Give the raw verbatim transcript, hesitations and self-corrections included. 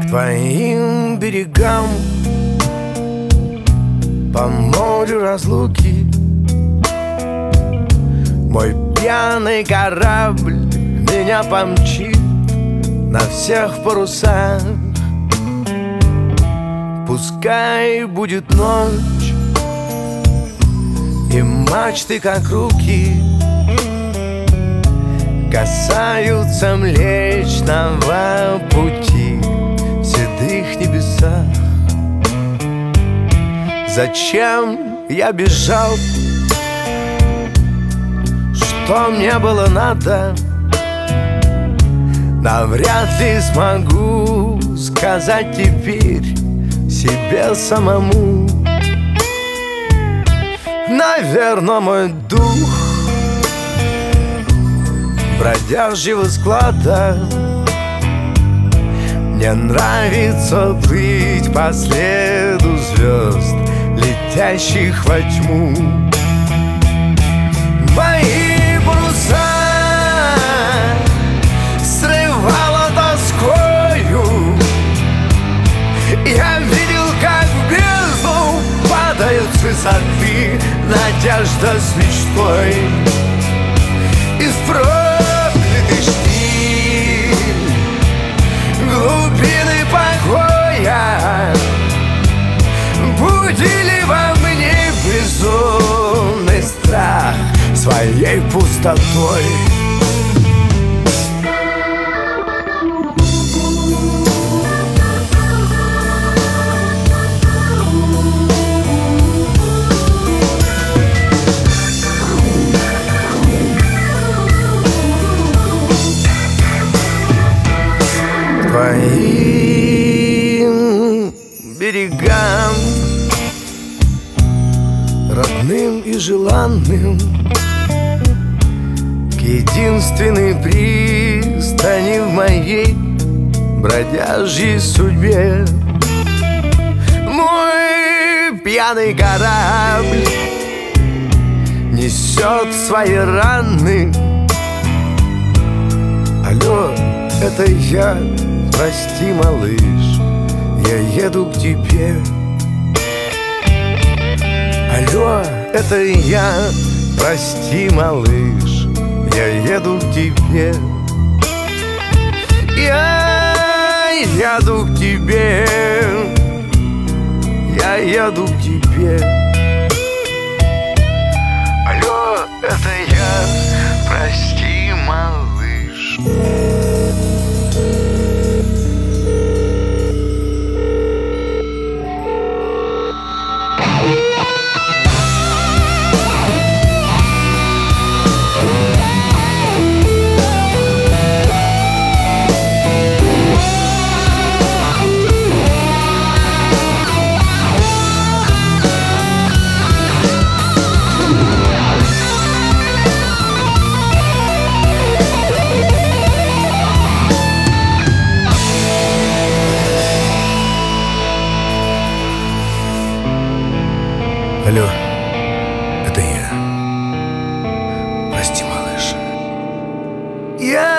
твоим берегам, по морю разлуки. Мой пьяный корабль меня помчит на всех парусах. Пускай будет ночь, и мачты, как руки, касаются Млечного Пути в седых небесах. Зачем я бежал? Что мне было надо? Навряд ли смогу сказать теперь себе самому. Наверно, мой дух бродяжьего склада. Мне нравится плыть по следу звезд, летящих во тьму. Мои паруса срывало тоскою. Я видел, как в бездну падают с высоты надежда с мечтой. И в проклятый штиль глубины покоя будили во мне безумный страх своей пустотой. Твоим берегам, родным и желанным, к единственной пристани в моей бродяжьей судьбе. Мой пьяный корабль несет свои раны. Алло, это я, прости, малыш, я еду к тебе. Алло, это я, прости, малыш, я еду к тебе. Я еду к тебе, я еду к тебе. Алло, это я, прости, малыш. Алло, это я. Прости, малыш. Я